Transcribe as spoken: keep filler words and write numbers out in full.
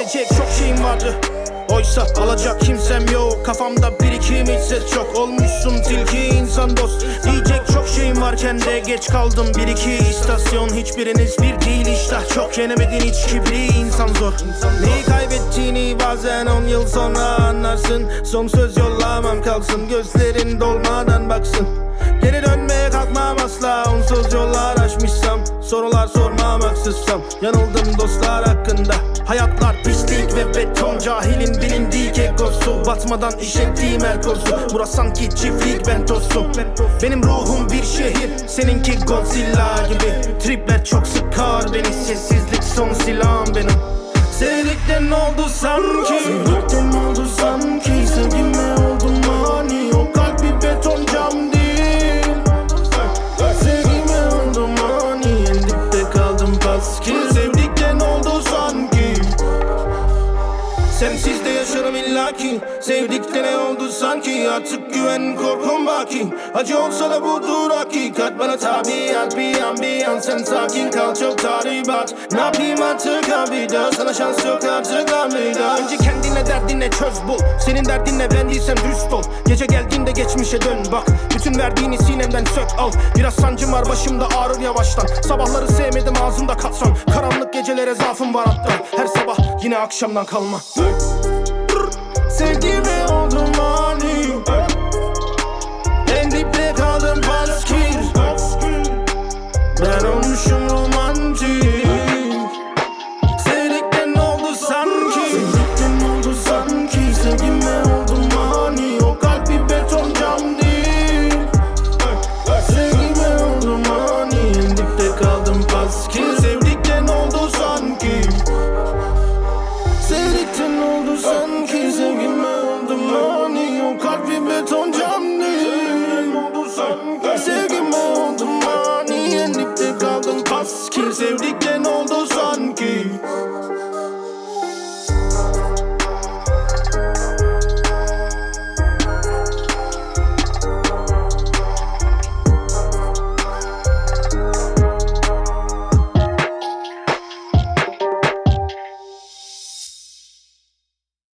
diyecek çok şeyim vardı, oysa alacak kimsem yok. Kafamda birikim hiç ses çok, olmuşsun tilki insan dost. Diyecek çok şeyim varken de geç kaldım. Bir iki istasyon, hiçbiriniz bir değil. İştah çok, yenemedin hiç kibri, insan zor. Neyi kaybettiğini bazen on yıl sonra anlarsın. Son söz yollamam kalsın, gözlerin dolmadan baksın. Geri dönmeye kalkmam asla, onsuz yollar aşmışsam. Sorular sormam haksızsam, yanıldım dostlar hakkında. Hayatlar pislik ve beton, cahilin bilindiği kekosu. Batmadan işlettiğim her kozu, burası sanki çiftlik ben tosum. Benim ruhum bir şehir, seninki Godzilla gibi. Tripler çok sıkar beni, sessizlik son silahım benim. Sevdikten oldu sanki, sevdikten oldu sanki. Sevgime oldum mani, o kalp bir beton cam değil. Sevgime oldum mani, en dipte kaldım paski. Sevdikten oldu sanki, sensiz de yaşarım illaki. Sevdikte ne oldu sanki, artık güven korkum baki. Acı olsa da budur hakikat, bana tabiat bir an bir an. Sen sakin kal, çok tahribat. Ne yapayım artık abi, daha sana şans yok artık abi. Önce kendine derdinle çöz bul, senin derdinle ben değilsem dürüst ol. Gece geldiğinde geçmişe dön bak, bütün verdiğini sinemden sök al. Biraz sancım var başımda, ağrır yavaştan. Sabahları sevmedim ağzımda katran, karanlık gecelere zaafım var hatta. Her sabah yine akşamdan kalma. Sevdiğime ol